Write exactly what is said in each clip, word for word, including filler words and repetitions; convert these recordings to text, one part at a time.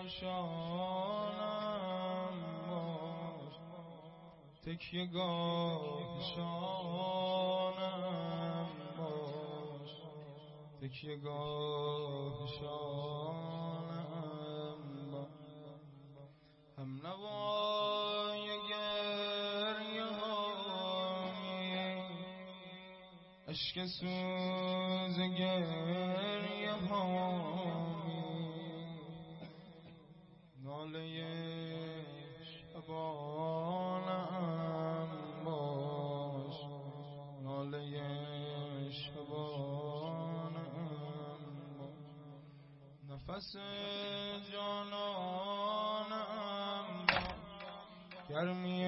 شانم باش، تکیه گاه شانم باش، تکیه گاه شانم باش. هم نوای گریه هایی، اشک سوز گریه هایی، ناله شبانم باش، ناله شبانم باش. نفس جانانم باش، گرمی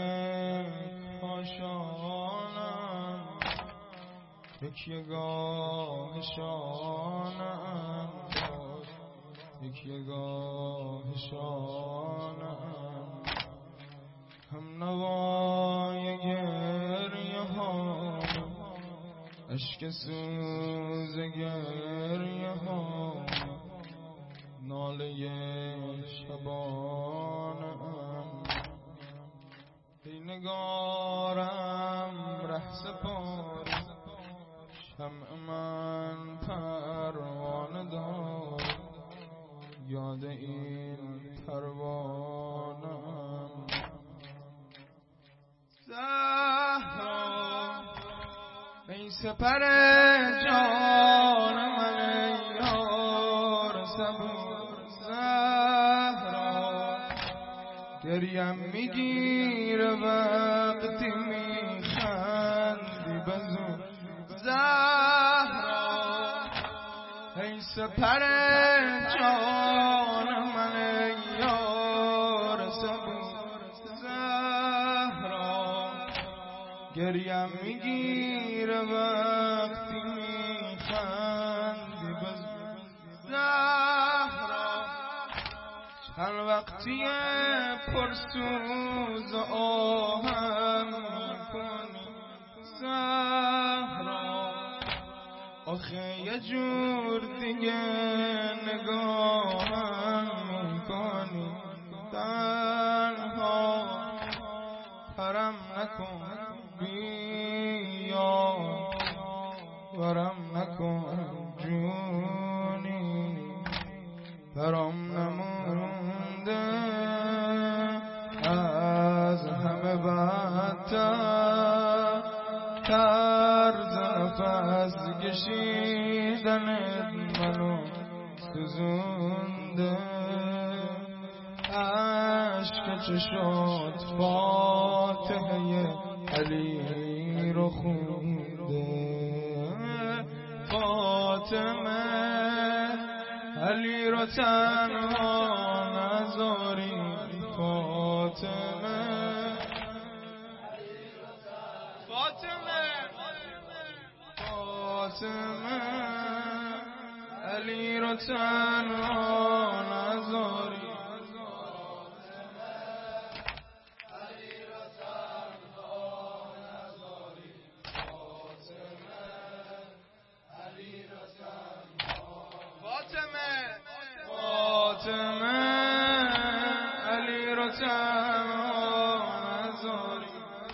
کاشانم، تکیه گاه شانم باش، تکیه گاه شانم. هم نوای گریه ها، اشک سوز گریه ها، ناله شبانم. ای نگارم ره سپار، شمع من پروانه دار، یاد این پروانم. زهرا ای سپر جان من، ای یار صبور. زهرا گریم میگیره وقتی میخندی بزور. زهرا ای سپر جان من، ای یار صبور. زهرا گریم میگیره وقتی میخندی بزور. زهرا چند وقتی پرسوز آهم میکنی. زهرا آخه یه جور دیگه نگاهم میکنی. تنها پرم نکن بیا، ورم نکن جونی، برام نمونده از همه بدتر طرز نفس کشیدنت منو سوزونده. عشق چشات فاتحه علی رو خونده. فاطمه علی رو تنها نذاری. فاطمه فاطمه فاطمه علی رو تنها نذاری. فاطمه علی رو تنها نذاری.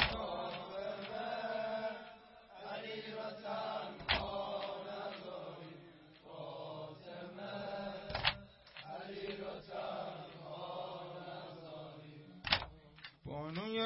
بانوی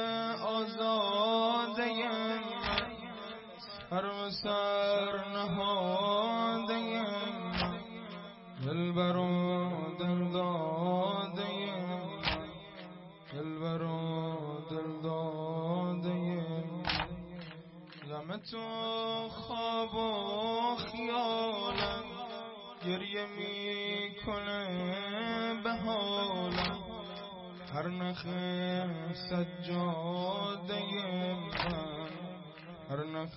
آزاده من، سر و سر نهاده من، دلبر و دلداده من، دلبر و دلداده من. غم تو خواب و خیالم، گریه میکنه به حالم. هر نخ سجاده من، هر نخ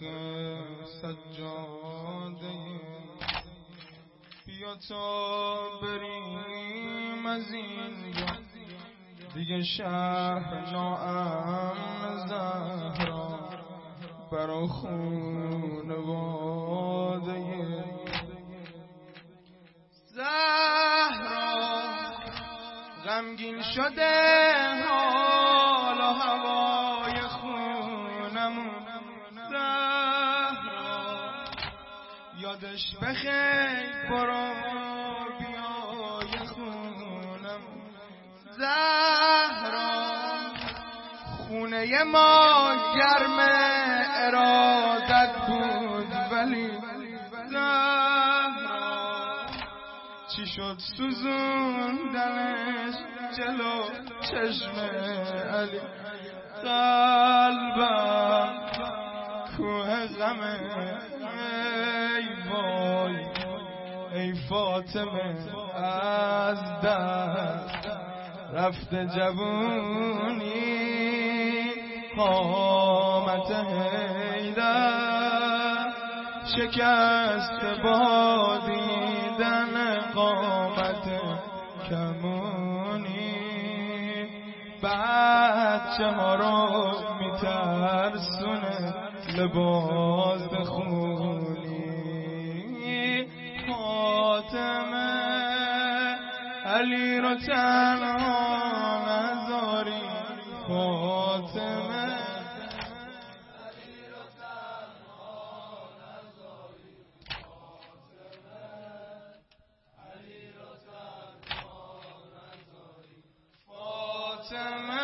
سجاده من. بیا تا بریم از اینجا، دیگه شهر ناامن. زهرا برا خونواده. زهرا غمگین شده حال و هوای خونمون زهرا یادش بخیر برو بیای خونمون زهرا خونه ما گرم ارادت بود ولی زهرا چی شد سوزوندنش جلو چشم علی قلبم کوه غمه ای وای ای فاطمه از دست رفته جوونی قامت حیدر شکست با دیدن قامت کمونی بچه ها رو میترسونه لباس خونی فاطمه علی رو تنها نذاری فاطمه فاطمه